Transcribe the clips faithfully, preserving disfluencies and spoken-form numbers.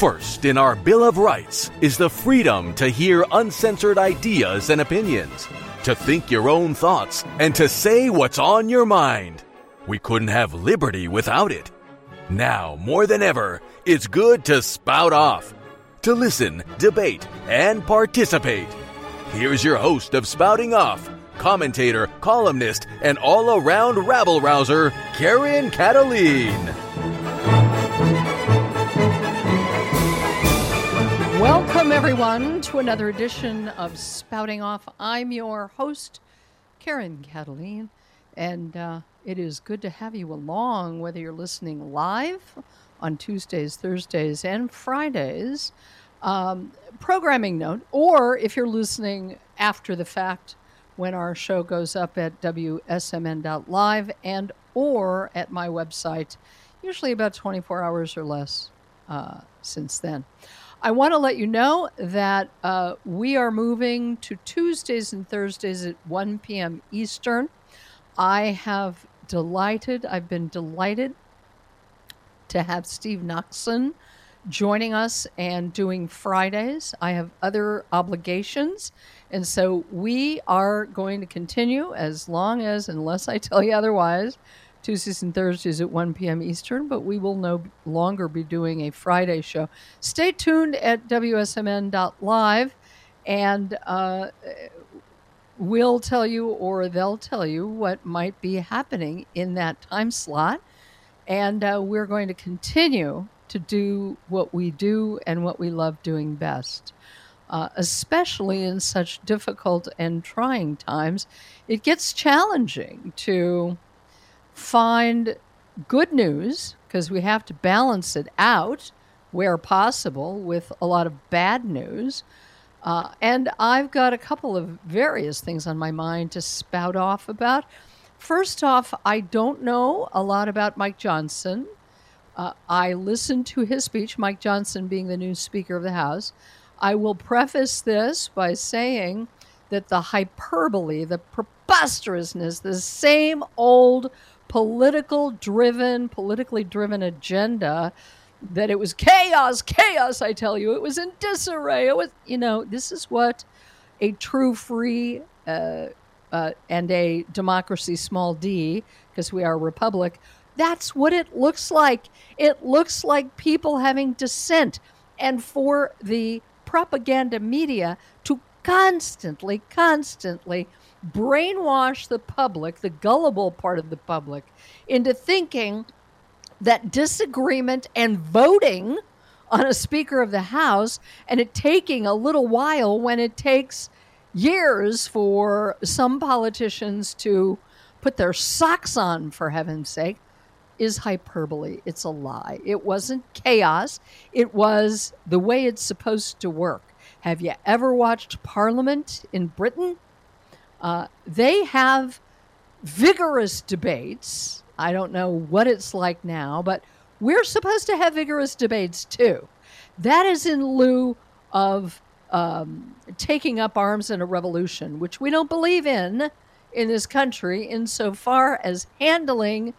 First in our Bill of Rights is the freedom to hear uncensored ideas and opinions, to think your own thoughts, and to say what's on your mind. We couldn't have liberty without it. Now, more than ever, it's good to spout off, to listen, debate, and participate. Here's your host of Spouting Off, commentator, columnist, and all-around rabble-rouser, Karen Kataline. Welcome, everyone, to another edition of Spouting Off. I'm your host, Karen Kataline, and uh, it is good to have you along, whether you're listening live on Tuesdays, Thursdays, and Fridays. Um, programming note, or if you're listening after the fact when our show goes up at W S M N dot live and or at my website, usually about twenty-four hours or less uh, since then. I want to let you know that uh, we are moving to Tuesdays and Thursdays at one p.m. Eastern. I have delighted, I've been delighted to have Steve Noxon joining us and doing Fridays. I have other obligations, and so we are going to continue as long as, unless I tell you otherwise, Tuesdays and Thursdays at one p.m. Eastern, but we will no longer be doing a Friday show. Stay tuned at W S M N dot live, and uh, we'll tell you, or they'll tell you, what might be happening in that time slot. And uh, we're going to continue to do what we do and what we love doing best, uh, especially in such difficult and trying times. It gets challenging to find good news, because we have to balance it out where possible with a lot of bad news. Uh, and I've got a couple of various things on my mind to spout off about. First off, I don't know a lot about Mike Johnson. Uh, I listened to his speech, Mike Johnson being the new Speaker of the House. I will preface this by saying that the hyperbole, the preposterousness, the same old political driven, politically driven agenda, that it was chaos, chaos, I tell you, it was in disarray. It was, you know, this is what a true free uh, uh, and a democracy, small d, because we are a republic, that's what it looks like. It looks like people having dissent. And for the propaganda media to constantly, constantly brainwash the public, the gullible part of the public, into thinking that disagreement and voting on a Speaker of the House, and it taking a little while when it takes years for some politicians to put their socks on, for heaven's sake, is hyperbole. It's a lie. It wasn't chaos. It was the way it's supposed to work. Have you ever watched Parliament in Britain? Uh, they have vigorous debates. I don't know what it's like now, but we're supposed to have vigorous debates too. That is in lieu of um, taking up arms in a revolution, which we don't believe in in this country, insofar as handling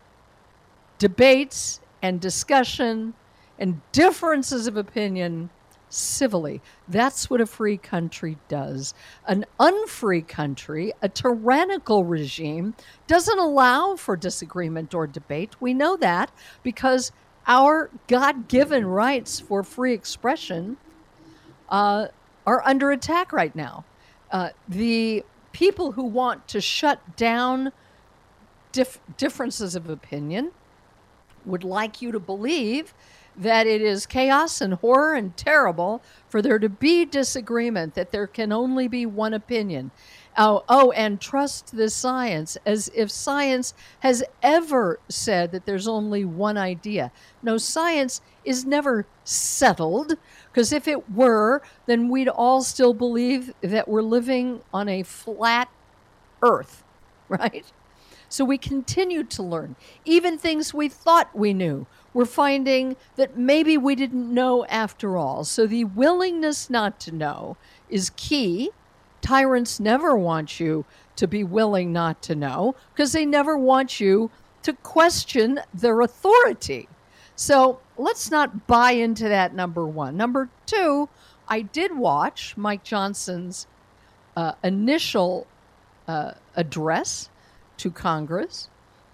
debates and discussion and differences of opinion civilly. That's what a free country does. An unfree country, a tyrannical regime, doesn't allow for disagreement or debate. We know that because our God-given rights for free expression uh, are under attack right now. Uh, the people who want to shut down dif- differences of opinion would like you to believe that it is chaos and horror and terrible for there to be disagreement, that there can only be one opinion. Oh, oh, and trust the science, as if science has ever said that there's only one idea. No, science is never settled, because if it were, then we'd all still believe that we're living on a flat earth, right? So we continue to learn. Even things we thought we knew, we're finding that maybe we didn't know after all. So the willingness not to know is key. Tyrants never want you to be willing not to know, because they never want you to question their authority. So let's not buy into that, number one. Number two, I did watch Mike Johnson's uh, initial uh, address to Congress.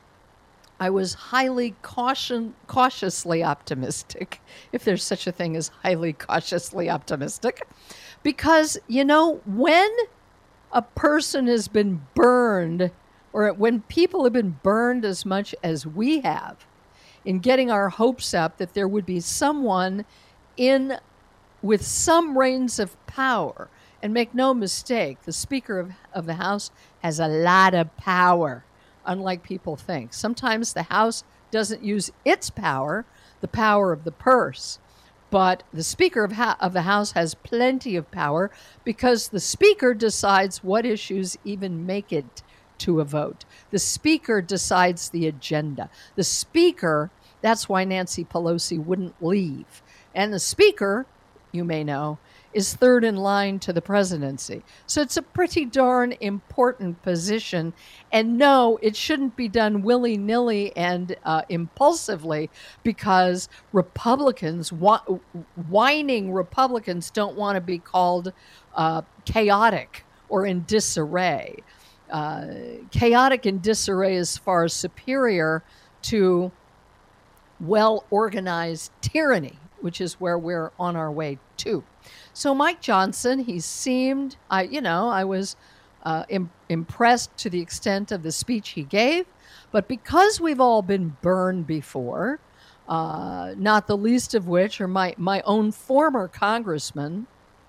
I was highly caution, cautiously optimistic, if there's such a thing as highly cautiously optimistic, because, you know, when a person has been burned, or when people have been burned as much as we have, in getting our hopes up that there would be someone in with some reins of power. And make no mistake, the Speaker of, of the House has a lot of power, unlike people think. Sometimes the House doesn't use its power, the power of the purse. But the Speaker of, ha- of the House has plenty of power because the Speaker decides what issues even make it to a vote. The Speaker decides the agenda. The Speaker, that's why Nancy Pelosi wouldn't leave. And the Speaker, you may know, is third in line to the presidency. So it's a pretty darn important position. And no, it shouldn't be done willy-nilly and uh, impulsively, because Republicans, wh- whining Republicans don't want to be called uh, chaotic or in disarray. Uh, chaotic and disarray is far superior to well-organized tyranny, which is where we're on our way to. So Mike Johnson, he seemed, I, you know, I was uh, im- impressed to the extent of the speech he gave, but because we've all been burned before, uh, not the least of which are my, my own former congressman,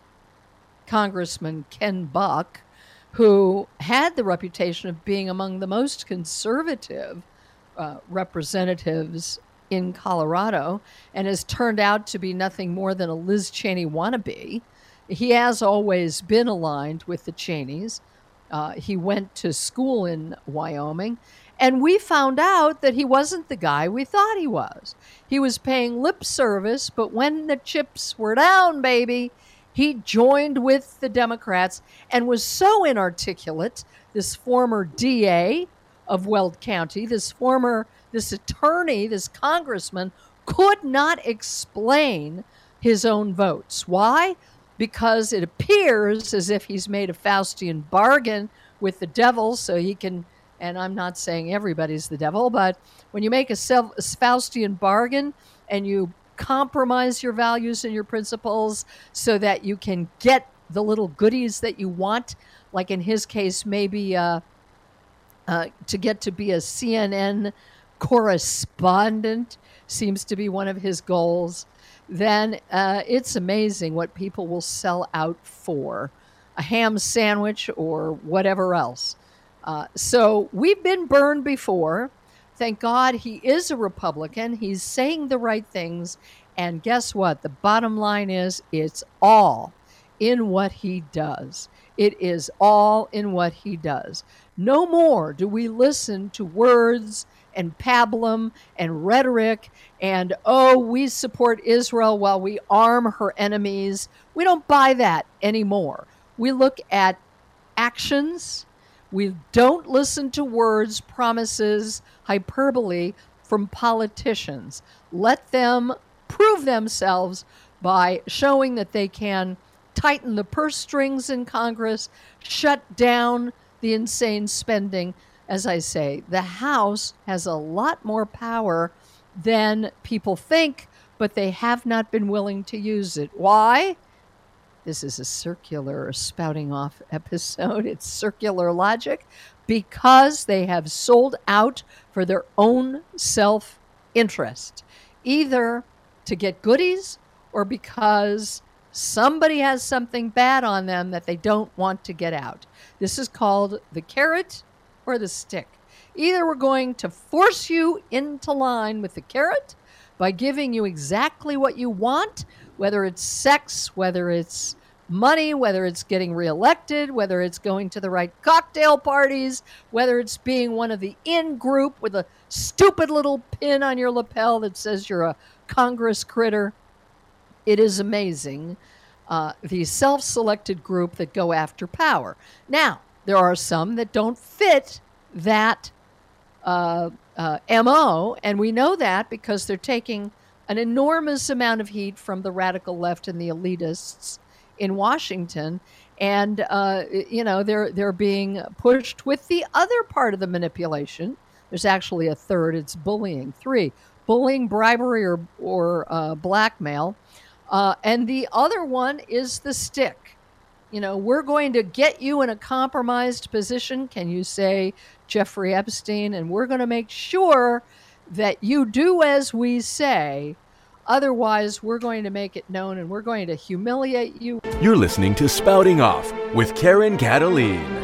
Congressman Ken Buck, who had the reputation of being among the most conservative uh, representatives in Colorado, and has turned out to be nothing more than a Liz Cheney wannabe. He has always been aligned with the Cheneys. Uh, he went to school in Wyoming, and we found out that he wasn't the guy we thought he was. He was paying lip service, but when the chips were down, baby, he joined with the Democrats and was so inarticulate, this former D A of Weld County, this former, this attorney, this congressman, could not explain his own votes. Why? Because it appears as if he's made a Faustian bargain with the devil so he can, and I'm not saying everybody's the devil, but when you make a, self, a Faustian bargain and you compromise your values and your principles so that you can get the little goodies that you want, like in his case, maybe uh, uh, to get to be a C N N correspondent seems to be one of his goals, then uh, it's amazing what people will sell out for, a ham sandwich or whatever else. Uh, so we've been burned before. Thank God he is a Republican. He's saying the right things. And guess what? The bottom line is it's all in what he does. It is all in what he does. No more do we listen to words and pablum and rhetoric and, oh, we support Israel while we arm her enemies. We don't buy that anymore. We look at actions. We don't listen to words, promises, hyperbole from politicians. Let them prove themselves by showing that they can tighten the purse strings in Congress, shut down the insane spending. As I say, the House has a lot more power than people think, but they have not been willing to use it. Why? This is a circular spouting off episode. It's circular logic. Because they have sold out for their own self-interest, either to get goodies or because somebody has something bad on them that they don't want to get out. This is called the carrot or the stick. Either we're going to force you into line with the carrot by giving you exactly what you want, whether it's sex, whether it's money, whether it's getting reelected, whether it's going to the right cocktail parties, whether it's being one of the in group with a stupid little pin on your lapel that says you're a Congress critter. It is amazing, uh, the self-selected group that go after power. Now, there are some that don't fit that uh, uh, M O, and we know that because they're taking an enormous amount of heat from the radical left and the elitists in Washington. And, uh, you know, they're, they're being pushed with the other part of the manipulation. There's actually a third. It's bullying. Three, bullying, bribery, or, or uh, blackmail. Uh, and the other one is the stick. You know, we're going to get you in a compromised position, can you say, Jeffrey Epstein, and we're going to make sure that you do as we say. Otherwise, we're going to make it known and we're going to humiliate you. You're listening to Spouting Off with Karen Kataline.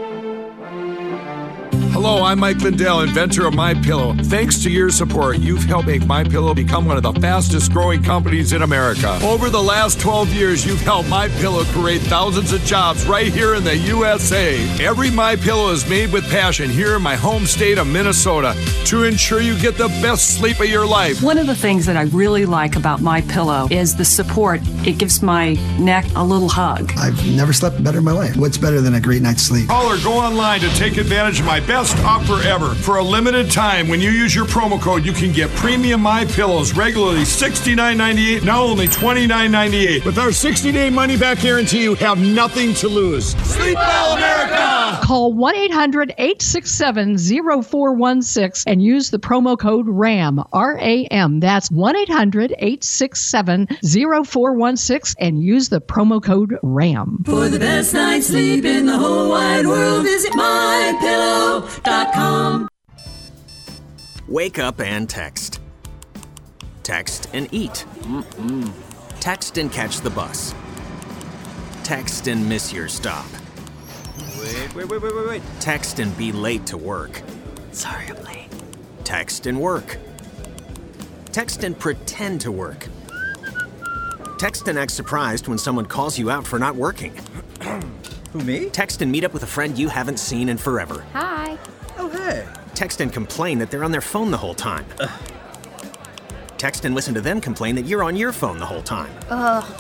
Hello, I'm Mike Lindell, inventor of MyPillow. Thanks to your support, you've helped make MyPillow become one of the fastest growing companies in America. Over the last twelve years, you've helped MyPillow create thousands of jobs right here in the U S A. Every MyPillow is made with passion here in my home state of Minnesota to ensure you get the best sleep of your life. One of the things that I really like about MyPillow is the support. It gives my neck a little hug. I've never slept better in my life. What's better than a great night's sleep? Call or go online to take advantage of my best offer ever. For a limited time, when you use your promo code, you can get premium My Pillows, regularly sixty-nine ninety-eight, now only twenty-nine ninety-eight. With our sixty-day money-back guarantee, you have nothing to lose. Sleep well, America! Call one eight hundred eight six seven zero four one six and use the promo code RAM, R A M. That's one eight hundred eight six seven zero four one six and use the promo code RAM. For the best night's sleep in the whole wide world, visit my pillow dot com. Wake up and text. Text and eat. Mm-mm. Text and catch the bus. Text and miss your stop. Wait, wait, wait, wait, wait, wait. Text and be late to work. Sorry, I'm late. Text and work. Text and pretend to work. Text and act surprised when someone calls you out for not working. Who, me? Text and meet up with a friend you haven't seen in forever. Hi. Oh, hey. Text and complain that they're on their phone the whole time. Ugh. Text and listen to them complain that you're on your phone the whole time. Ugh.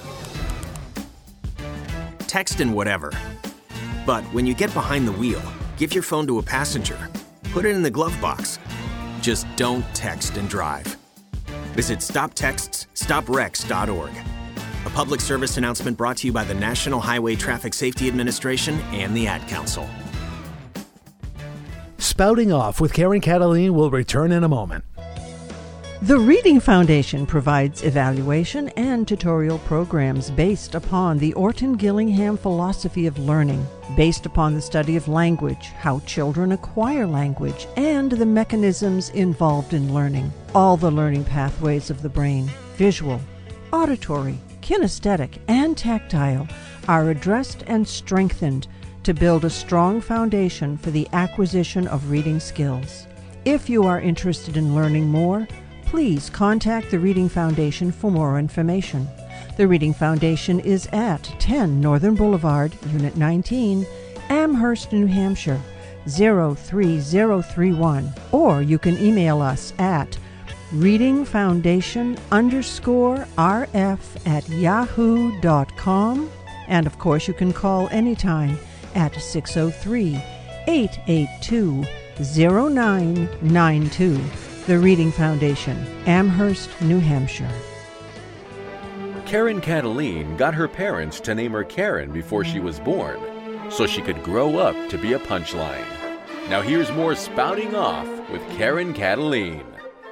Text and whatever. But when you get behind the wheel, give your phone to a passenger. Put it in the glove box. Just don't text and drive. Visit stop texts stop wrecks dot org. A public service announcement brought to you by the National Highway Traffic Safety Administration and the Ad Council. Spouting Off with Karen Kataline will return in a moment. The Reading Foundation provides evaluation and tutorial programs based upon the Orton Gillingham philosophy of learning, based upon the study of language, how children acquire language, and the mechanisms involved in learning. All the learning pathways of the brain, visual, auditory, kinesthetic, and tactile, are addressed and strengthened to build a strong foundation for the acquisition of reading skills. If you are interested in learning more, please contact the Reading Foundation for more information. The Reading Foundation is at ten Northern Boulevard, Unit nineteen, Amherst, New Hampshire, zero three zero three one, or you can email us at readingfoundation underscore rf at yahoo dot com. And of course, you can call anytime at six oh three, eight eight two, oh nine nine two. The Reading Foundation, Amherst, New Hampshire. Karen Kataline got her parents to name her Karen before she was born, so she could grow up to be a punchline. Now here's more Spouting Off with Karen Kataline.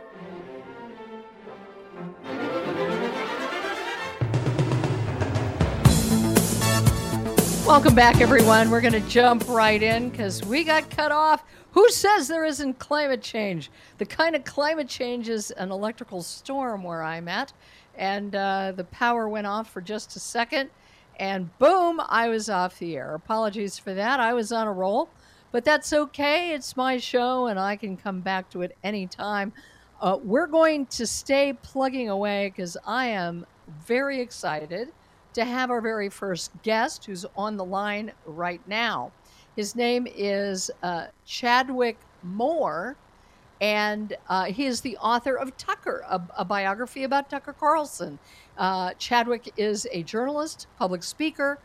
Welcome back, everyone. We're going to jump right in because we got cut off. Who says there isn't climate change? The kind of climate change is an electrical storm where I'm at, and uh, the power went off for just a second, and boom, I was off the air. Apologies for that. I was on a roll, but that's okay. It's my show, and I can come back to it anytime. Uh, we're going to stay plugging away because I am very excited to have our very first guest who's on the line right now. His name is uh, Chadwick Moore, and uh, he is the author of Tucker, a, a biography about Tucker Carlson. Uh, Chadwick is a journalist, public speaker,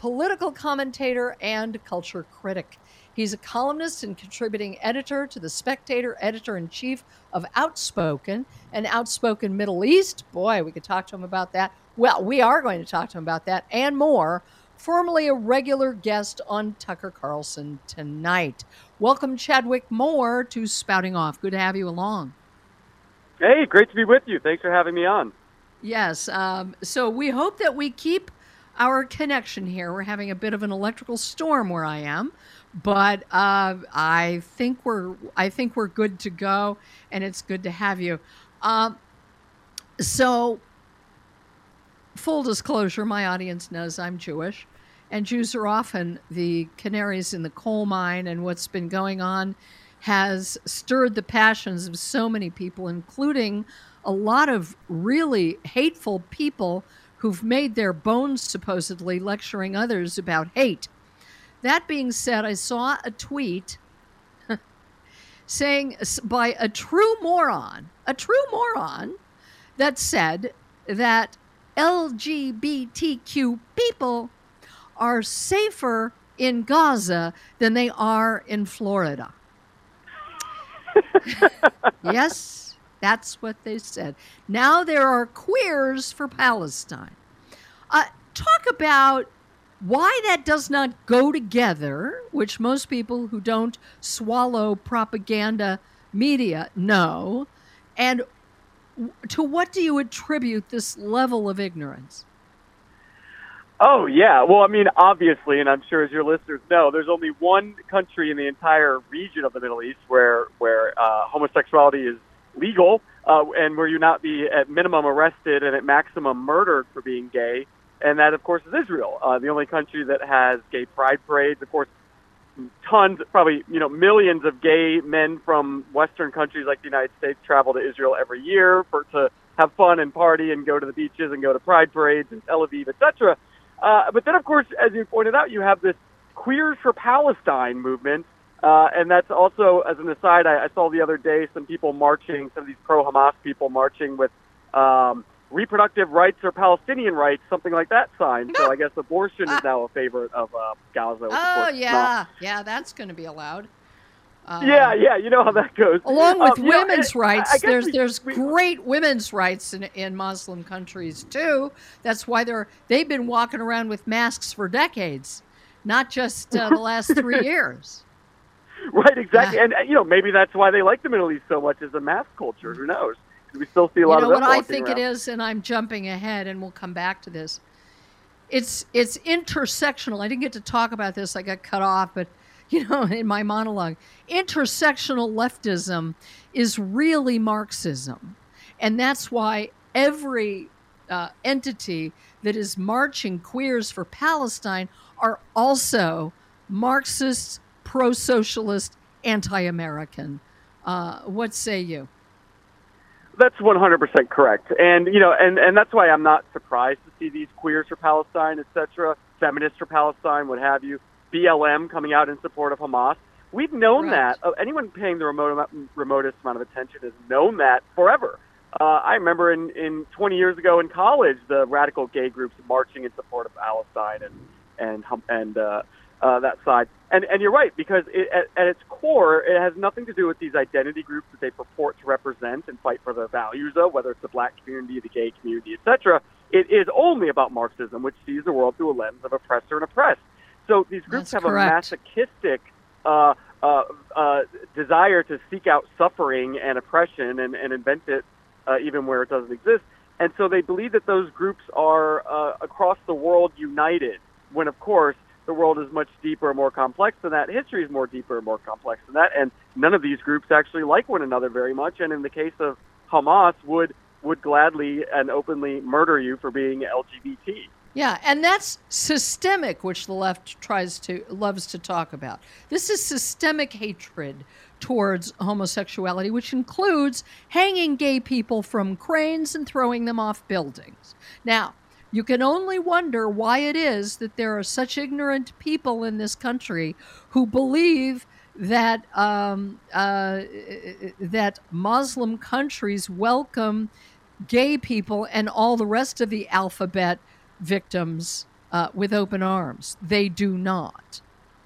political commentator and culture critic. He's a columnist and contributing editor to The Spectator, editor-in-chief of Outspoken, and Outspoken Middle East. Boy, we could talk to him about that. Well, we are going to talk to him about that and more. Formerly a regular guest on Tucker Carlson Tonight. Welcome, Chadwick Moore, to Spouting Off. Good to have you along. Hey, great to be with you. Thanks for having me on. Yes. Um, so we hope that we keep our connection here. We're having a bit of an electrical storm where I am, but uh, I think we're I think we're good to go, and it's good to have you. Um, so, full disclosure, my audience knows I'm Jewish, and Jews are often the canaries in the coal mine, and what's been going on has stirred the passions of so many people, including a lot of really hateful people who've made their bones supposedly lecturing others about hate. That being said, I saw a tweet saying by a true moron, a true moron, that said that L G B T Q people are safer in Gaza than they are in Florida. Yes, that's what they said. Now there are queers for Palestine. Uh, talk about why that does not go together, which most people who don't swallow propaganda media know, and to what do you attribute this level of ignorance? Oh, yeah. Well, I mean, obviously, and I'm sure as your listeners know, there's only one country in the entire region of the Middle East where where uh, homosexuality is legal uh, and where you not be at minimum arrested and at maximum murdered for being gay. And that, of course, is Israel, uh, the only country that has gay pride parades. Of course, tons, probably, you know, millions of gay men from Western countries like the United States travel to Israel every year for to have fun and party and go to the beaches and go to pride parades in Tel Aviv, et cetera. Uh, but then, of course, as you pointed out, you have this Queers for Palestine movement. Uh, and that's also, as an aside, I, I saw the other day some people marching, some of these pro-Hamas people marching with um, reproductive rights or Palestinian rights, something like that sign. So I guess abortion is now a favorite of uh, Gaza. Oh, yeah. Yeah, that's going to be allowed. Um, yeah, yeah, you know how that goes. Along with um, women's know, rights, I, I there's we, there's we, great women's rights in, in Muslim countries too. That's why they're they've been walking around with masks for decades, not just uh, the last three years. Right, exactly, Yeah. and you know maybe that's why they like the Middle East so much is the mask culture. Who knows? We still see a lot you know of them what I walking think around. it is, and I'm jumping ahead, and we'll come back to this. It's it's intersectional. I didn't get to talk about this. I got cut off, but. You know, in my monologue, intersectional leftism is really Marxism. And that's why every uh, entity that is marching queers for Palestine are also Marxist, pro-socialist, anti-American. Uh, what say you? That's one hundred percent correct. And, you know, and, and that's why I'm not surprised to see these Queers for Palestine, et cetera, Feminists for Palestine, what have you. B L M coming out in support of Hamas. We've known right. that. Uh, anyone paying the remote, remotest amount of attention has known that forever. Uh, I remember in, in twenty years ago in college, the radical gay groups marching in support of Palestine and and and uh, uh, that side. And and you're right, because it, at, at its core, it has nothing to do with these identity groups that they purport to represent and fight for the values of, whether it's the black community, the gay community, et cetera. It is only about Marxism, which sees the world through a lens of oppressor and oppressed. So these groups That's have correct. a masochistic uh, uh, uh, desire to seek out suffering and oppression and, and invent it uh, even where it doesn't exist. And so they believe that those groups are uh, across the world united, when, of course, the world is much deeper and more complex than that. History is more deeper and more complex than that. And none of these groups actually like one another very much. And in the case of Hamas, would would gladly and openly murder you for being L G B T. Yeah, and that's systemic, which the left tries to loves to talk about. This is systemic hatred towards homosexuality, which includes hanging gay people from cranes and throwing them off buildings. Now, you can only wonder why it is that there are such ignorant people in this country who believe that um, uh, that Muslim countries welcome gay people and all the rest of the alphabet victims uh, with open arms. They do not.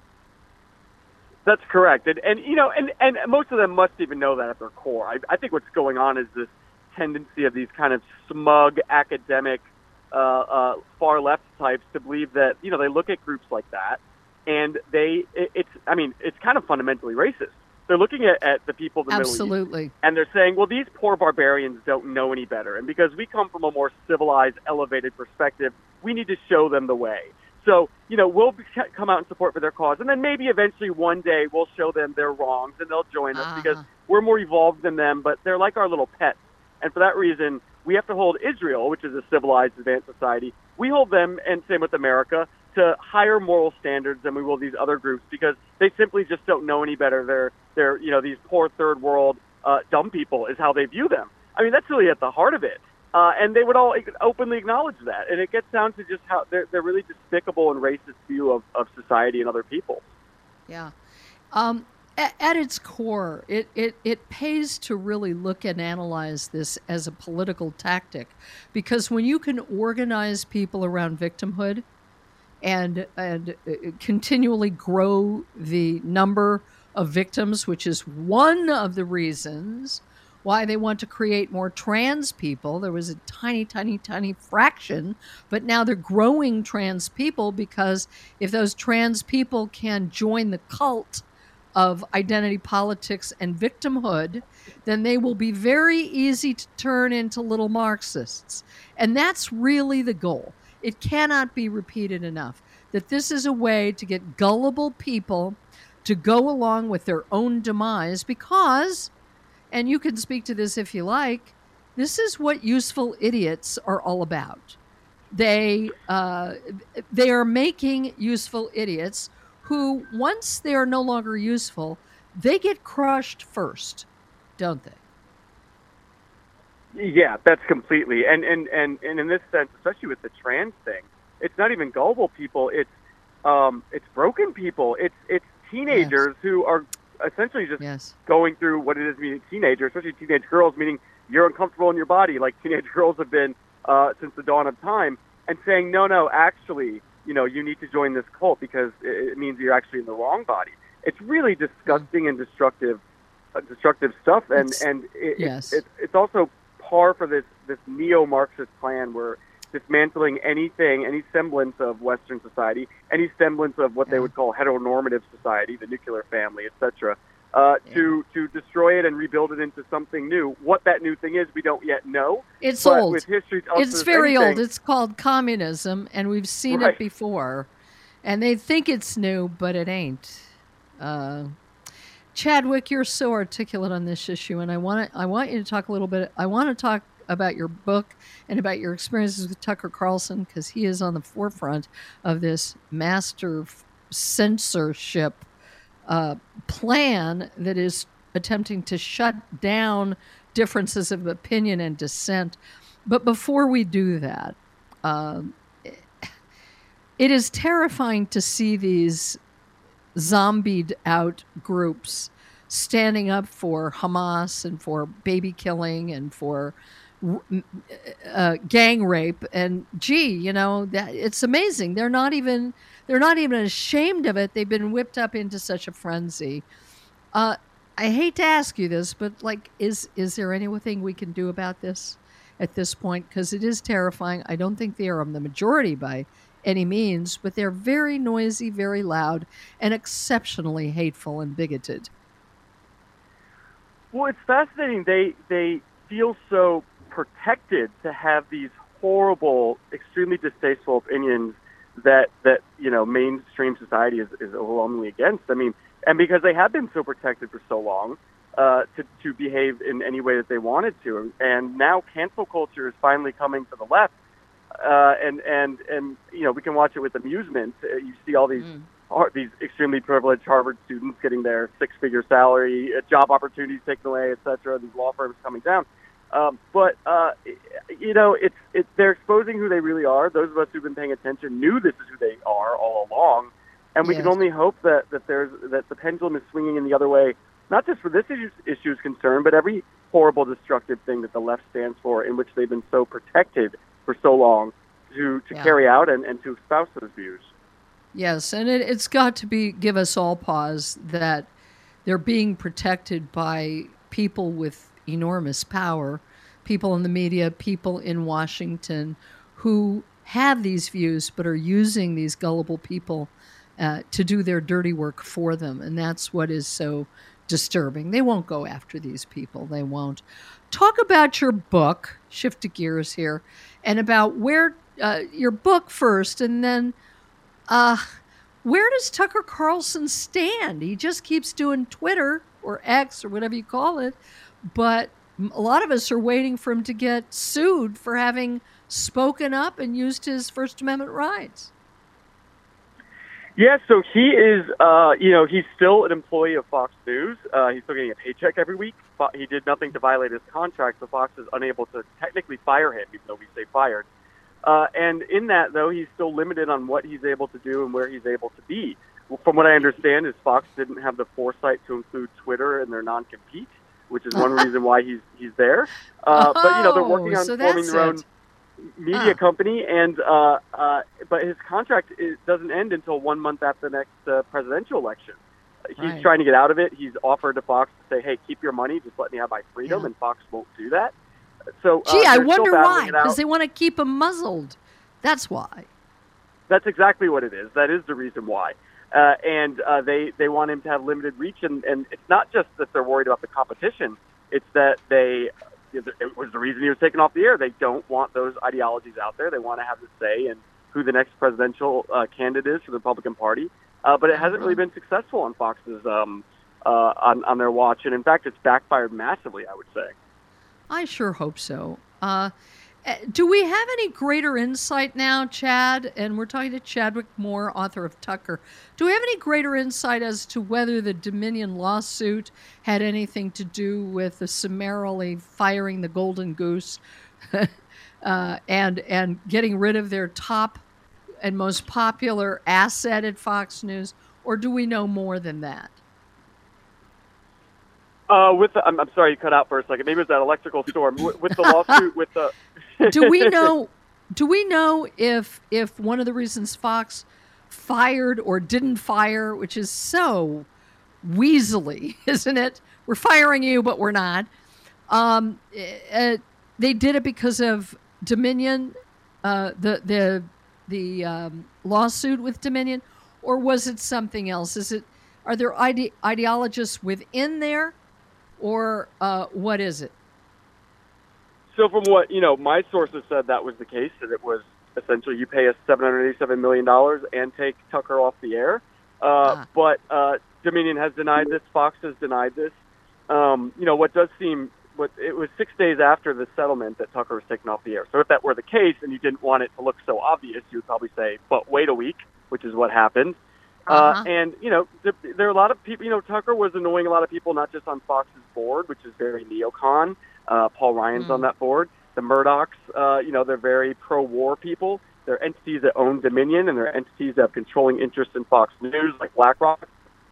That's correct. And, and you know, and, and most of them must even know that at their core. I, I think what's going on is this tendency of these kind of smug academic uh, uh, far left types to believe that, you know, they look at groups like that and they, it, it's, I mean, it's kind of fundamentally racist. They're looking at, at the people of the Absolutely. Middle East, and they're saying, well, these poor barbarians don't know any better. And because we come from a more civilized, elevated perspective, we need to show them the way. So, you know, we'll be, come out in support for their cause. And then maybe eventually one day we'll show them their wrongs and they'll join us uh-huh. because we're more evolved than them, but they're like our little pets. And for that reason, we have to hold Israel, which is a civilized, advanced society, we hold them, and same with America, to higher moral standards than we will these other groups because they simply just don't know any better. They're, they're you know, these poor third world uh, dumb people is how they view them. I mean, that's really at the heart of it. Uh, and they would all openly acknowledge that. And it gets down to just how they're, they're really despicable and racist view of, of society and other people. Yeah. Um, at, at its core, it, it, it pays to really look and analyze this as a political tactic, because when you can organize people around victimhood and, and continually grow the number of victims, which is one of the reasons why they want to create more trans people. There was a tiny, tiny, tiny fraction, but now they're growing trans people because if those trans people can join the cult of identity politics and victimhood, then they will be very easy to turn into little Marxists. And that's really the goal. It cannot be repeated enough that this is a way to get gullible people to go along with their own demise because, and you can speak to this if you like, this is what useful idiots are all about. They uh, they are making useful idiots who, once they are no longer useful, they get crushed first, don't they? Yeah, that's completely. And, and, and, and in this sense, especially with the trans thing, it's not even gullible people. It's um, it's broken people. It's it's teenagers yes. who are essentially just yes. going through what it is being a teenager, especially teenage girls, meaning you're uncomfortable in your body, like teenage girls have been uh, since the dawn of time, and saying, no, no, actually, you know, you need to join this cult because it means you're actually in the wrong body. It's really disgusting mm. and destructive, uh, destructive stuff, and it's, and it, yes. it, it, it's also par for this this neo-Marxist plan where dismantling anything, any semblance of Western society, any semblance of what yeah. they would call heteronormative society, the nuclear family, et cetera, uh, yeah. to to destroy it and rebuild it into something new. What that new thing is, we don't yet know. It's but old. With history, it's very anything, old. It's called communism, and we've seen right. it before. And they think it's new, but it ain't. Uh, Chadwick, you're so articulate on this issue, and I want to, I want you to talk a little bit. I want to talk about your book and about your experiences with Tucker Carlson, because he is on the forefront of this master censorship uh, plan that is attempting to shut down differences of opinion and dissent. But before we do that, uh, it is terrifying to see these zombied out groups standing up for Hamas and for baby killing and for uh, gang rape. And gee, you know, that it's amazing. They're not even they're not even ashamed of it. They've been whipped up into such a frenzy. Uh, I hate to ask you this, but like, is is there anything we can do about this at this point? Because it is terrifying. I don't think they are the majority by any means, but they're very noisy, very loud, and exceptionally hateful and bigoted. Well, it's fascinating. They they feel so protected to have these horrible, extremely distasteful opinions that that you know mainstream society is, is overwhelmingly against. I mean, and because they have been so protected for so long, uh, to to behave in any way that they wanted to, and now cancel culture is finally coming to the left. Uh, and, and, and, you know, we can watch it with amusement. Uh, you see all these mm. har- these extremely privileged Harvard students getting their six-figure salary, uh, job opportunities taken away, et cetera, these law firms coming down. Um, but, uh, you know, it's, it's they're exposing who they really are. Those of us who've been paying attention knew this is who they are all along. And we yes. can only hope that, that, there's, that the pendulum is swinging in the other way, not just for this issue, issue is concerned, but every horrible, destructive thing that the left stands for, in which they've been so protected for so long to, to Yeah. carry out and, and to espouse those views. Yes, and it, it's got to be give us all pause that they're being protected by people with enormous power, people in the media, people in Washington who have these views but are using these gullible people uh, to do their dirty work for them. And that's what is so disturbing. They won't go after these people. They won't. Talk about your book, shift to gears here, and about where uh, your book first, and then uh, where does Tucker Carlson stand? He just keeps doing Twitter or X or whatever you call it, but a lot of us are waiting for him to get sued for having spoken up and used his First Amendment rights. Yeah, so he is, uh, you know, he's still an employee of Fox News. Uh, he's still getting a paycheck every week. Fo- He did nothing to violate his contract, so Fox is unable to technically fire him, even though we say fired. Uh, and in that, though, he's still limited on what he's able to do and where he's able to be. Well, from what I understand, is Fox didn't have the foresight to include Twitter in their non-compete, which is one reason why he's he's there. Uh, but you know, they're working on Oh, so forming that's their own it. media Huh. company, and uh, uh, but his contract is, doesn't end until one month after the next uh, presidential election. He's Right. trying to get out of it. He's offered to Fox to say, "Hey, keep your money, just let me have my freedom," Yeah. and Fox won't do that. So, uh, Gee, I they're still wonder battling why, it out. because they want to keep him muzzled. That's why. That's exactly what it is. That is the reason why. Uh, and uh, they, they want him to have limited reach. And, and it's not just that they're worried about the competition. It's that they, it was the reason he was taken off the air. They don't want those ideologies out there. They want to have the say in who the next presidential uh, candidate is for the Republican Party. Uh, but it hasn't really been successful on Fox's, um, uh, on, on their watch. And in fact, it's backfired massively, I would say. I sure hope so. Uh, do we have any greater insight now, Chad? And we're talking to Chadwick Moore, author of Tucker. Do we have any greater insight as to whether the Dominion lawsuit had anything to do with the summarily firing the Golden Goose uh, and and getting rid of their top and most popular asset at Fox News? Or do we know more than that? Uh, with the, I'm, I'm sorry, you cut out for a second. Maybe it was that electrical storm. With, with the lawsuit, with the... do we know? Do we know if if one of the reasons Fox fired or didn't fire, which is so weaselly, isn't it? We're firing you, but we're not. Um, uh, they did it because of Dominion, uh, the the the um, lawsuit with Dominion, or was it something else? Is it are there ide- ideologists within there, or uh, what is it? So from what, you know, my sources said that was the case, that it was essentially you pay us seven hundred eighty-seven million dollars and take Tucker off the air. Uh, ah. But uh, Dominion has denied this. Fox has denied this. Um, you know, what does seem, what it was six days after the settlement that Tucker was taken off the air. So if that were the case and you didn't want it to look so obvious, you would probably say, but wait a week, which is what happened. Uh-huh. Uh, and, you know, there, there are a lot of people, you know, Tucker was annoying a lot of people, not just on Fox's board, which is very neocon. Uh, Paul Ryan's mm. on that board. The Murdochs, uh, you know, they're very pro-war people. They're entities that own Dominion, and they're entities that have controlling interest in Fox News, like BlackRock.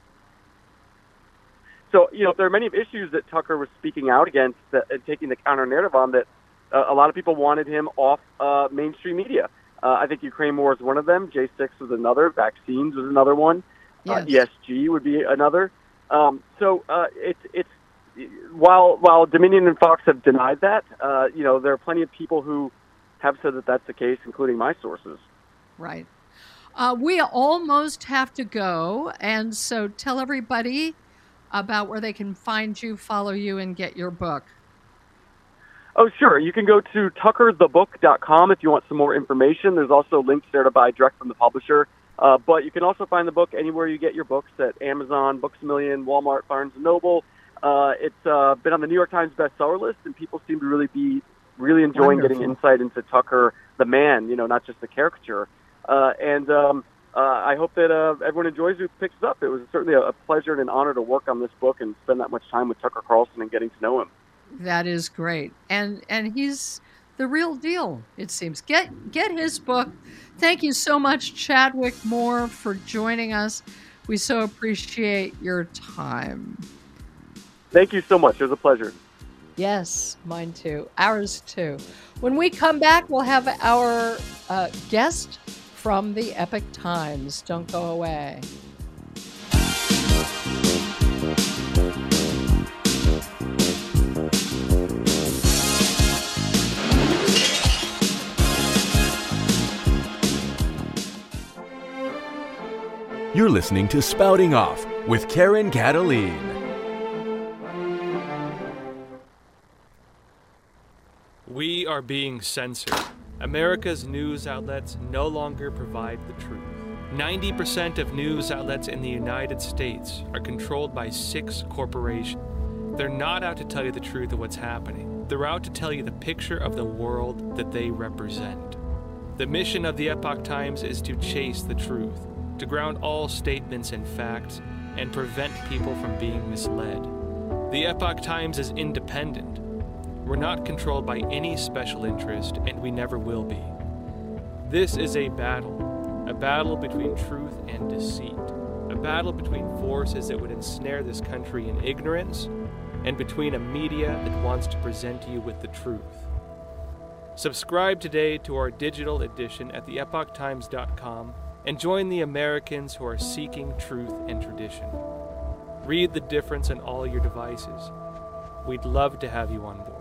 So, you know, there are many issues that Tucker was speaking out against that, and taking the counter-narrative on that uh, a lot of people wanted him off uh, mainstream media. Uh, I think Ukraine War is one of them. J six was another. Vaccines was another one. Yes. Uh, E S G would be another. Um, so uh, it's it's while while Dominion and Fox have denied that, uh, you know, there are plenty of people who have said that that's the case, including my sources. Right. Uh, we almost have to go, and so tell everybody about where they can find you, follow you, and get your book. Oh, sure. You can go to tucker the book dot com if you want some more information. There's also links there to buy direct from the publisher. Uh, but you can also find the book anywhere you get your books, at Amazon, Books A Million, Walmart, Barnes and Noble. Uh, it's uh, been on the New York Times bestseller list, and people seem to really be really enjoying Wonderful. getting insight into Tucker, the man, you know, not just the caricature. Uh, and um, uh, I hope that uh, everyone enjoys who picks it up. It was certainly a, a pleasure and an honor to work on this book and spend that much time with Tucker Carlson and getting to know him. That is great. And and he's the real deal, it seems. Get get his book. Thank you so much, Chadwick Moore, for joining us. We so appreciate your time. Thank you so much. It was a pleasure. Yes, mine too. Ours too. When we come back, we'll have our uh, guest from the Epoch Times. Don't go away. You're listening to Spouting Off with Karen Kataline. We are being censored. America's news outlets no longer provide the truth. ninety percent of news outlets in the United States are controlled by six corporations. They're not out to tell you the truth of what's happening. They're out to tell you the picture of the world that they represent. The mission of the Epoch Times is to chase the truth, to ground all statements in facts, and prevent people from being misled. The Epoch Times is independent. We're not controlled by any special interest, and we never will be. This is a battle, a battle between truth and deceit, a battle between forces that would ensnare this country in ignorance, and between a media that wants to present you with the truth. Subscribe today to our digital edition at the epoch times dot com and join the Americans who are seeking truth and tradition. Read the difference on all your devices. We'd love to have you on board.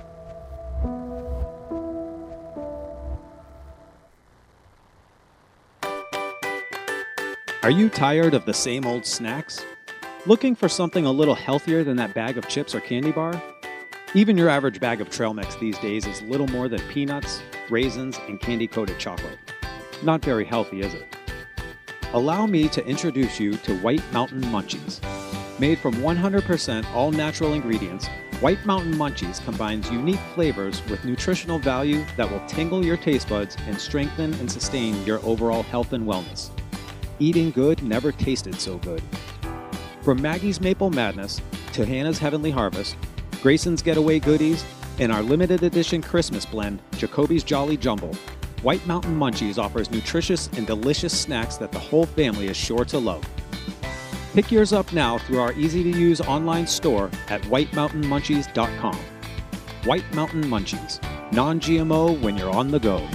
Are you tired of the same old snacks? Looking for something a little healthier than that bag of chips or candy bar? Even your average bag of trail mix these days is little more than peanuts, raisins, and candy-coated chocolate. Not very healthy, is it? Allow me to introduce you to White Mountain Munchies. Made from one hundred percent all-natural ingredients, White Mountain Munchies combines unique flavors with nutritional value that will tingle your taste buds and strengthen and sustain your overall health and wellness. Eating good never tasted so good. From Maggie's Maple Madness to Hannah's Heavenly Harvest, Grayson's Getaway Goodies, and our limited edition Christmas blend, Jacoby's Jolly Jumble, White Mountain Munchies offers nutritious and delicious snacks that the whole family is sure to love. Pick yours up now through our easy-to-use online store at white mountain munchies dot com. White Mountain Munchies, non-G M O when you're on the go.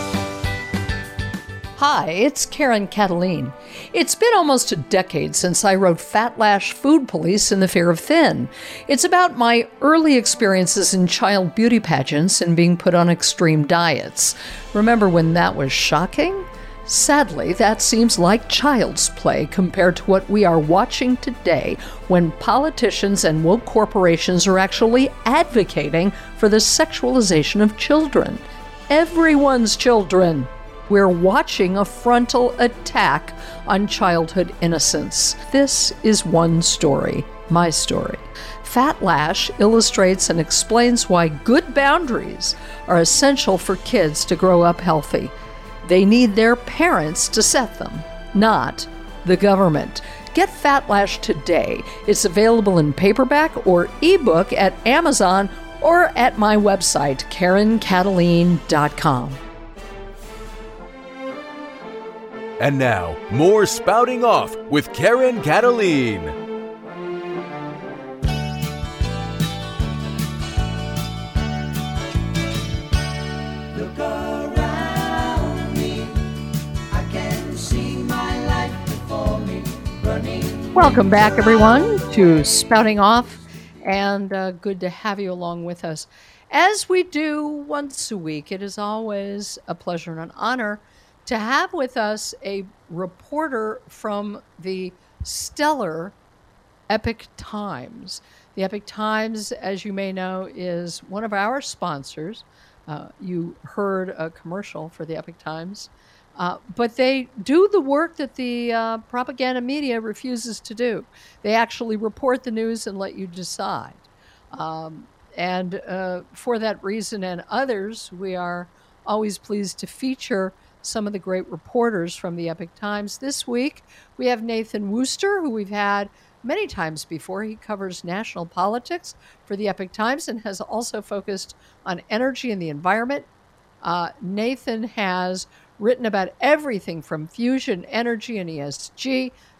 Hi, it's Karen Kataline. It's been almost a decade since I wrote Fat Lash Food Police and the Fear of Thin. It's about my early experiences in child beauty pageants and being put on extreme diets. Remember when that was shocking? Sadly, that seems like child's play compared to what we are watching today when politicians and woke corporations are actually advocating for the sexualization of children. Everyone's children. We're watching a frontal attack on childhood innocence. This is one story, my story. Fat Lash illustrates and explains why good boundaries are essential for kids to grow up healthy. They need their parents to set them, not the government. Get Fat Lash today. It's available in paperback or ebook at Amazon or at my website, karen kataline dot com. And now, more Spouting Off with Karen Kataline. Look around me, I can see my life before me, running. Welcome back, everyone, to Spouting Off, and uh, good to have you along with us. As we do once a week, it is always a pleasure and an honor to have with us a reporter from the stellar Epoch Times. The Epoch Times, as you may know, is one of our sponsors. Uh, you heard a commercial for the Epoch Times. Uh, but they do the work that the uh, propaganda media refuses to do. They actually report the news and let you decide. Um, and uh, for that reason and others, we are always pleased to feature some of the great reporters from the Epoch Times. This week, we have Nathan Wooster, who we've had many times before. He covers national politics for the Epoch Times and has also focused on energy and the environment. Uh, Nathan has written about everything from fusion energy and E S G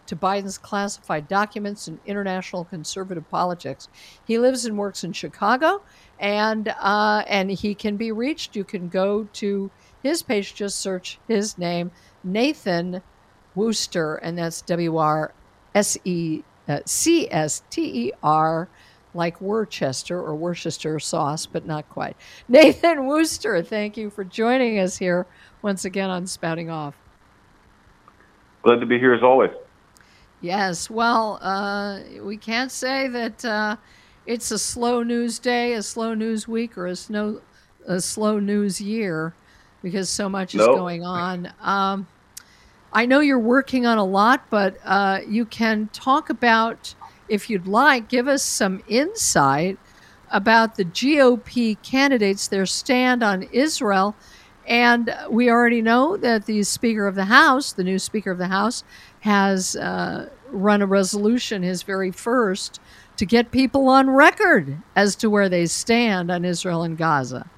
to Biden's classified documents and international conservative politics. He lives and works in Chicago, and uh, and he can be reached. You can go to his page, just search his name, Nathan Wooster, and that's W R S E C S T E R, like Worcester or Worcester sauce, but not quite. Nathan Wooster, thank you for joining us here once again on Spouting Off. Glad to be here as always. Yes, well, uh, we can't say that uh, it's a slow news day, a slow news week, or a, snow, a slow news year, because so much is nope. going on. Um, I know you're working on a lot, but uh, you can talk about, if you'd like, give us some insight about the G O P candidates, their stand on Israel. And we already know that the Speaker of the House, the new Speaker of the House, has uh, run a resolution, his very first, to get people on record as to where they stand on Israel and Gaza.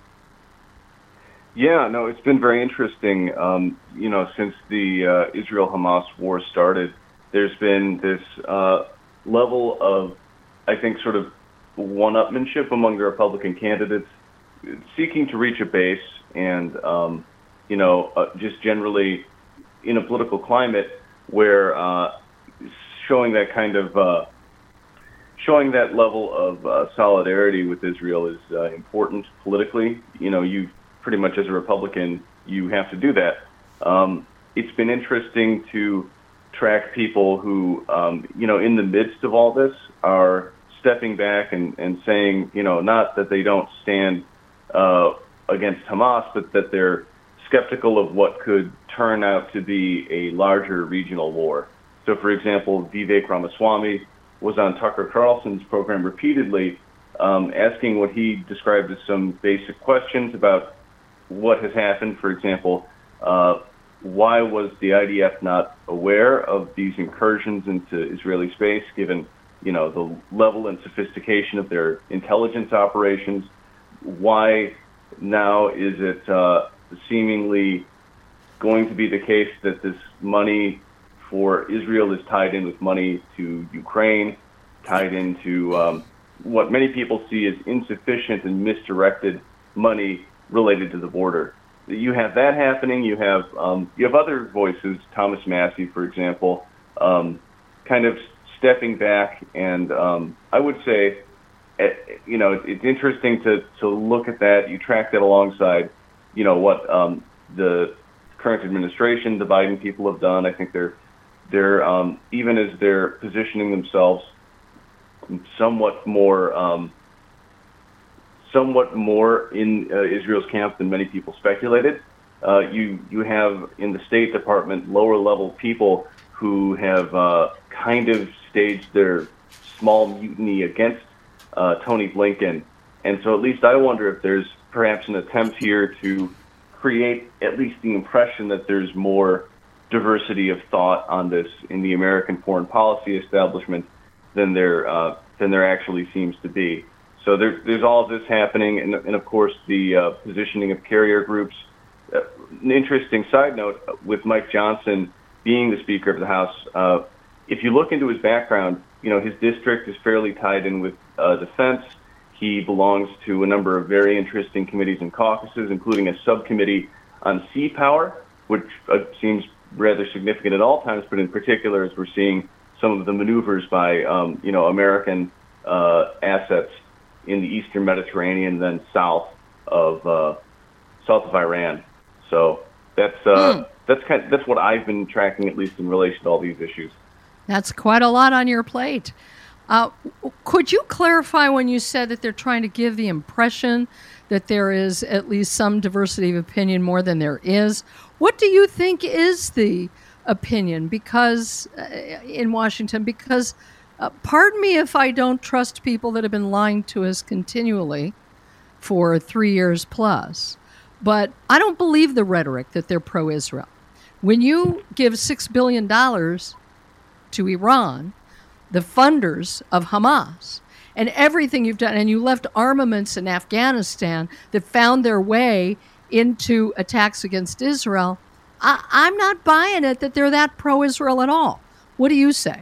Yeah, no, it's been very interesting. Um, you know, since the uh, Israel-Hamas war started, there's been this uh, level of, I think, sort of one-upmanship among the Republican candidates, seeking to reach a base and, um, you know, uh, just generally in a political climate where uh, showing that kind of, uh, showing that level of uh, solidarity with Israel is uh, important politically. You know, you pretty much as a Republican, you have to do that. Um, it's been interesting to track people who, um, you know, in the midst of all this are stepping back and, and saying, you know, not that they don't stand uh, against Hamas, but that they're skeptical of what could turn out to be a larger regional war. So, for example, Vivek Ramaswamy was on Tucker Carlson's program repeatedly, um, asking what he described as some basic questions about what has happened. For example, uh, why was the I D F not aware of these incursions into Israeli space, given, you know, the level and sophistication of their intelligence operations? Why now is it uh, seemingly going to be the case that this money for Israel is tied in with money to Ukraine, tied into um, what many people see as insufficient and misdirected money related to the border? You have that happening. You have um, you have other voices, Thomas Massey, for example, um, kind of stepping back. And um, I would say, you know, it's interesting to, to look at that. You track that alongside, you know, what um, the current administration, the Biden people have done. I think they're they're um, even as they're positioning themselves somewhat more um, somewhat more in uh, Israel's camp than many people speculated. Uh, you you have in the State Department lower level people who have uh, kind of staged their small mutiny against uh, Tony Blinken. And so at least I wonder if there's perhaps an attempt here to create at least the impression that there's more diversity of thought on this in the American foreign policy establishment than there uh, than there actually seems to be. So there, there's all of this happening, and, and of course the uh, positioning of carrier groups. Uh, an interesting side note, with Mike Johnson being the Speaker of the House, uh, if you look into his background, you know, his district is fairly tied in with uh, defense. He belongs to a number of very interesting committees and caucuses, including a subcommittee on sea power, which uh, seems rather significant at all times, but in particular as we're seeing some of the maneuvers by, um, you know, American uh, assets in the Eastern Mediterranean, then south of uh, south of Iran. So that's uh, mm. that's kind of, that's what I've been tracking, at least in relation to all these issues. That's quite a lot on your plate. Uh, could you clarify when you said that they're trying to give the impression that there is at least some diversity of opinion more than there is? What do you think is the opinion? Because uh, in Washington, because uh, pardon me if I don't trust people that have been lying to us continually for three years plus, but I don't believe the rhetoric that they're pro-Israel. When you give six billion dollars to Iran, the funders of Hamas, and everything you've done, and you left armaments in Afghanistan that found their way into attacks against Israel, I, I'm not buying it that they're that pro-Israel at all. What do you say?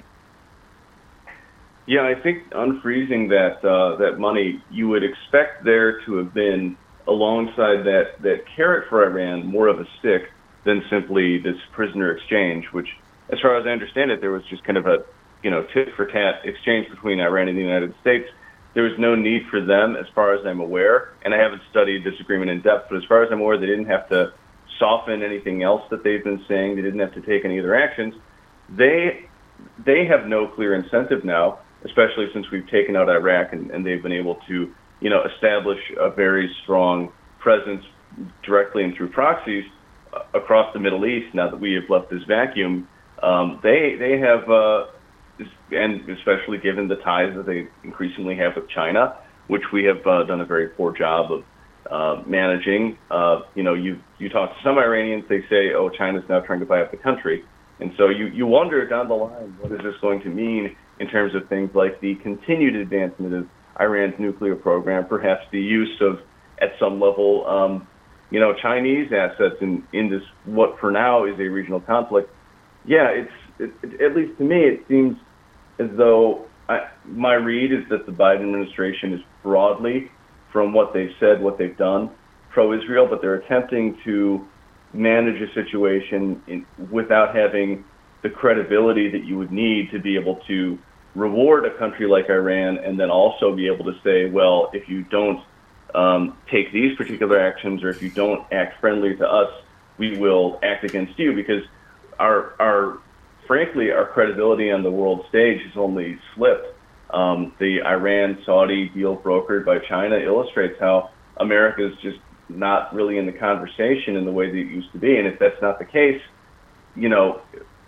Yeah, I think unfreezing that uh, that money, you would expect there to have been, alongside that, that carrot for Iran, more of a stick than simply this prisoner exchange, which, as far as I understand it, there was just kind of a, you know, tit-for-tat exchange between Iran and the United States. There was no need for them, as far as I'm aware, and I haven't studied this agreement in depth, but as far as I'm aware, they didn't have to soften anything else that they've been saying. They didn't have to take any other actions. They they have no clear incentive now, especially since we've taken out Iraq and, and they've been able to, you know, establish a very strong presence directly and through proxies uh, across the Middle East. Now that we have left this vacuum, um, they they have, uh, and especially given the ties that they increasingly have with China, which we have uh, done a very poor job of uh, managing. Uh, you know, you you talk to some Iranians, they say, oh, China's now trying to buy up the country. And so you, you wonder down the line, what is this going to mean in terms of things like the continued advancement of Iran's nuclear program, perhaps the use of, at some level, um, you know, Chinese assets in, in this, what for now is a regional conflict. Yeah, it's it, it, at least to me, it seems as though I, my read is that the Biden administration is broadly, from what they've said, what they've done, pro-Israel, but they're attempting to manage a situation in, without having the credibility that you would need to be able to reward a country like Iran and then also be able to say, well, if you don't um, take these particular actions or if you don't act friendly to us, we will act against you, because our, our frankly, our credibility on the world stage has only slipped. Um, the Iran-Saudi deal brokered by China illustrates how America is just not really in the conversation in the way that it used to be. And if that's not the case, you know,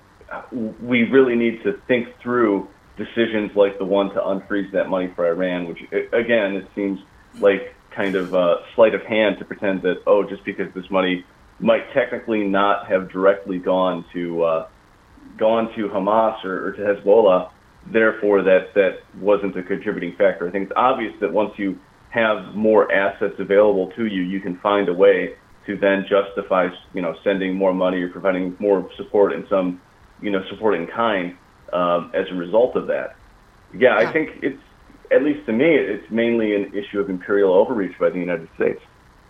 we really need to think through decisions like the one to unfreeze that money for Iran, which, again, it seems like kind of a sleight of hand to pretend that, oh, just because this money might technically not have directly gone to uh, gone to Hamas or, or to Hezbollah, therefore that, that wasn't a contributing factor. I think it's obvious that once you have more assets available to you, you can find a way to then justify, you know, sending more money or providing more support in some, you know, support in kind um, as a result of that. Yeah, yeah, I think it's, at least to me, it's mainly an issue of imperial overreach by the United States.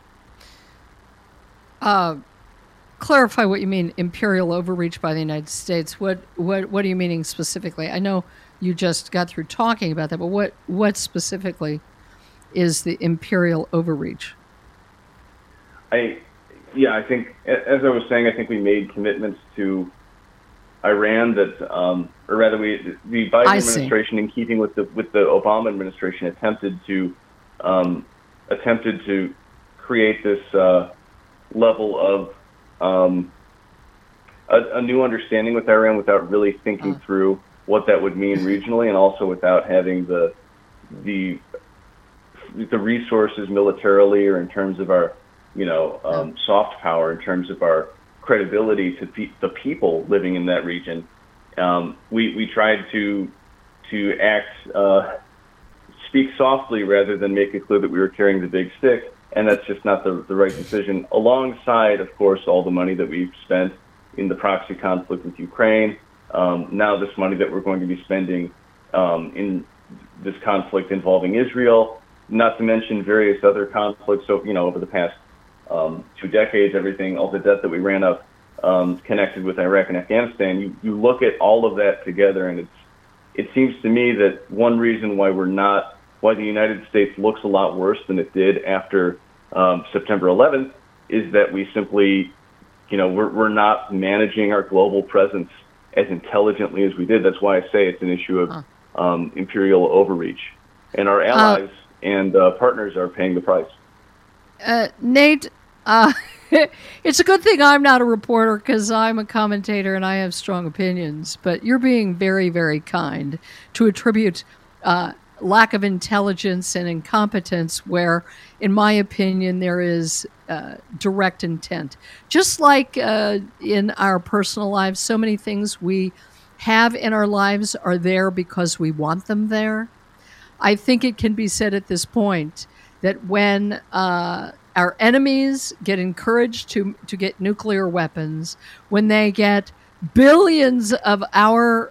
Uh, clarify what you mean, imperial overreach by the United States. What what what are you meaning specifically? I know you just got through talking about that, but what what specifically is the imperial overreach? I, yeah, I think, as I was saying, I think we made commitments to Iran that, um, or rather, we the Biden administration, in keeping with the with the Obama administration, attempted to um, attempted to create this uh, level of um, a, a new understanding with Iran without really thinking uh. through what that would mean regionally, and also without having the the the resources militarily or in terms of our, you know, um, soft power, in terms of our credibility to pe- the people living in that region. Um, we, we tried to to act, uh, speak softly rather than make it clear that we were carrying the big stick, and that's just not the, the right decision, alongside, of course, all the money that we've spent in the proxy conflict with Ukraine. Um, now this money that we're going to be spending um, in this conflict involving Israel, not to mention various other conflicts. So, you know, over the past um, two decades, everything, all the debt that we ran up um, connected with Iraq and Afghanistan, you, you look at all of that together, and it's, it seems to me that one reason why we're not, why the United States looks a lot worse than it did after um, September eleventh is that we simply, you know, we're, we're not managing our global presence as intelligently as we did. That's why I say it's an issue of um, imperial overreach. And our allies uh, and uh, partners are paying the price. Uh, Nate, uh, it's a good thing I'm not a reporter, because I'm a commentator and I have strong opinions. But you're being very, very kind to attribute uh, lack of intelligence and incompetence where, in my opinion, there is uh, direct intent. Just like uh, in our personal lives, so many things we have in our lives are there because we want them there. I think it can be said at this point that when uh, our enemies get encouraged to, to get nuclear weapons, when they get billions of our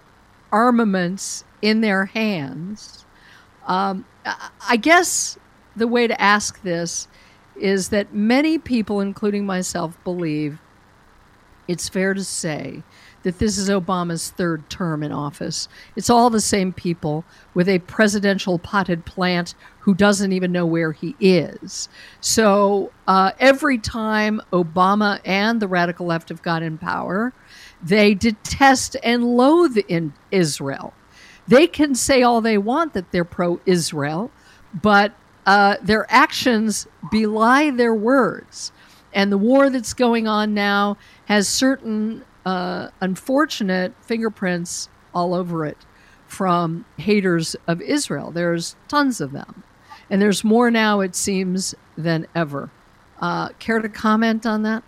armaments in their hands. Um, I guess the way to ask this is that many people, including myself, believe it's fair to say that this is Obama's third term in office. It's all the same people with a presidential potted plant who doesn't even know where he is. So uh, every time Obama and the radical left have got in power, they detest and loathe in Israel. They can say all they want that they're pro-Israel, but uh, their actions belie their words. And the war that's going on now has certain uh, unfortunate fingerprints all over it from haters of Israel. There's tons of them. And there's more now, it seems, than ever. Uh, care to comment on that?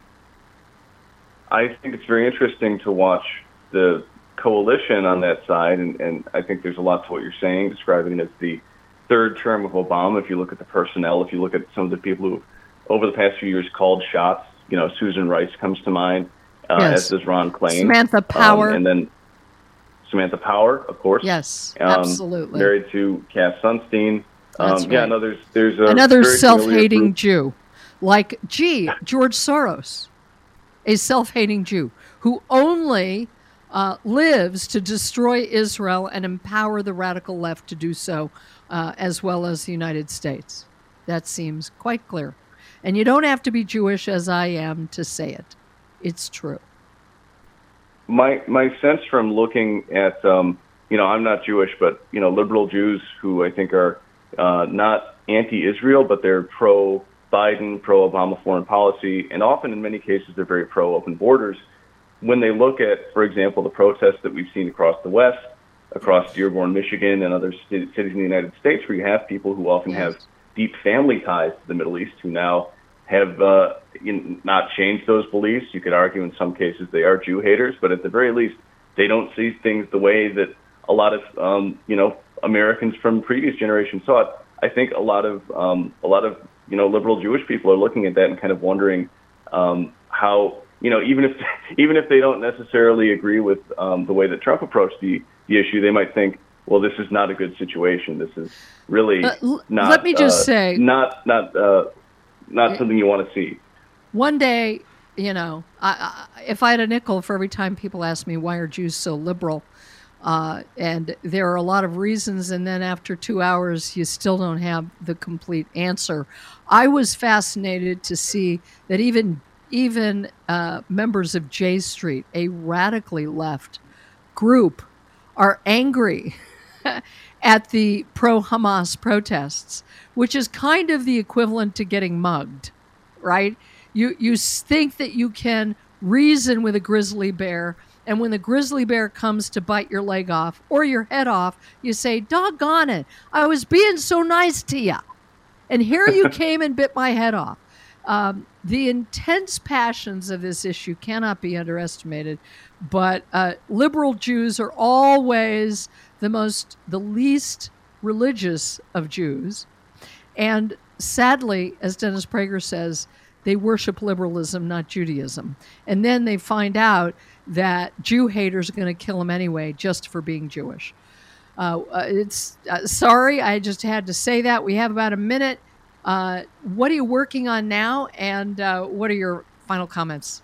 I think it's very interesting to watch the coalition on that side, and, and I think there's a lot to what you're saying, describing it as the third term of Obama. If you look at the personnel, if you look at some of the people who, over the past few years, called shots, you know, Susan Rice comes to mind, uh, yes. as does Ron Klain. Samantha Power. Um, and then Samantha Power, of course. Yes, um, absolutely. Married to Cass Sunstein. Um, That's yeah, right. no, there's, there's a Another very self-hating familiar Jew. Like, gee, George Soros, a self-hating Jew who only uh, lives to destroy Israel and empower the radical left to do so, uh, as well as the United States. That seems quite clear. And you don't have to be Jewish, as I am, to say it. It's true. My my sense from looking at, um, you know, I'm not Jewish, but, you know, liberal Jews who I think are uh, not anti-Israel, but they're pro-Biden, pro-Obama foreign policy, and often in many cases they're very pro-open borders. When they look at, for example, the protests that we've seen across the West, across Dearborn, Michigan, and other cities in the United States, where you have people who often Yes. have deep family ties to the Middle East, who now have uh, in, not changed those beliefs. You could argue in some cases they are Jew haters, but at the very least, they don't see things the way that a lot of um, you know Americans from previous generations saw it. I think a lot of um, a lot of you know liberal Jewish people are looking at that and kind of wondering um, how you know even if even if they don't necessarily agree with um, the way that Trump approached the the issue, they might think, well, this is not a good situation. This is really Uh, l- not. let me just uh, say- not not uh, not something you want to see. One day, you know, I, I, if I had a nickel for every time people ask me, why are Jews so liberal? Uh, and there are a lot of reasons, and then after two hours, you still don't have the complete answer. I was fascinated to see that even even uh, members of J Street, a radically left group, are angry at the pro-Hamas protests, which is kind of the equivalent to getting mugged, right? You you think that you can reason with a grizzly bear, and when the grizzly bear comes to bite your leg off or your head off, you say, doggone it, I was being so nice to you. And here you came and bit my head off. Um, the intense passions of this issue cannot be underestimated, but uh, liberal Jews are always the most, the least religious of Jews. And sadly, as Dennis Prager says, they worship liberalism, not Judaism. And then they find out that Jew haters are going to kill them anyway, just for being Jewish. Uh, uh, it's uh, sorry, I just had to say that. We have about a minute. Uh, what are you working on now, and uh, what are your final comments?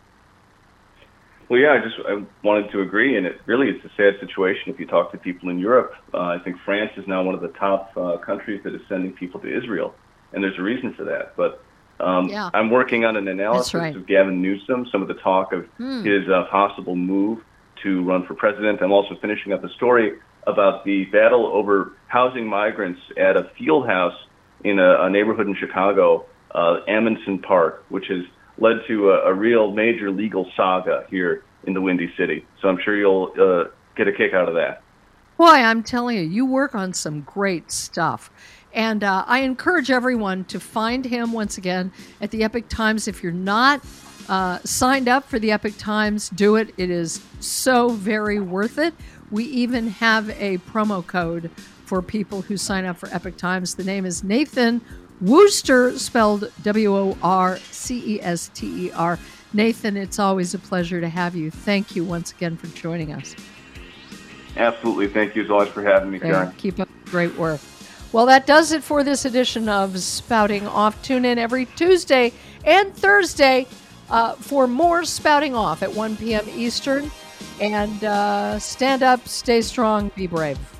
Well, yeah, I just I wanted to agree, and it really is a sad situation if you talk to people in Europe. Uh, I think France is now one of the top uh, countries that is sending people to Israel, and there's a reason for that. But um, Yeah. I'm working on an analysis right. of Gavin Newsom, some of the talk of Hmm. his uh, possible move to run for president. I'm also finishing up a story about the battle over housing migrants at a field house in a, a neighborhood in Chicago, uh, Amundsen Park, which has led to a, a real major legal saga here in the Windy City. So I'm sure you'll uh, get a kick out of that. Boy, I'm telling you, you work on some great stuff. And uh, I encourage everyone to find him once again at the Epoch Times. If you're not uh, signed up for the Epoch Times, do it. It is so very worth it. We even have a promo code for people who sign up for Epoch Times. The name is Nathan Worcester, spelled W O R C E S T E R. Nathan, it's always a pleasure to have you. Thank you once again for joining us. Absolutely. Thank you as always for having me, Karen. Yeah, keep up the great work. Well, that does it for this edition of Spouting Off. Tune in every Tuesday and Thursday uh, for more Spouting Off at one p.m. Eastern. And uh, stand up, stay strong, be brave.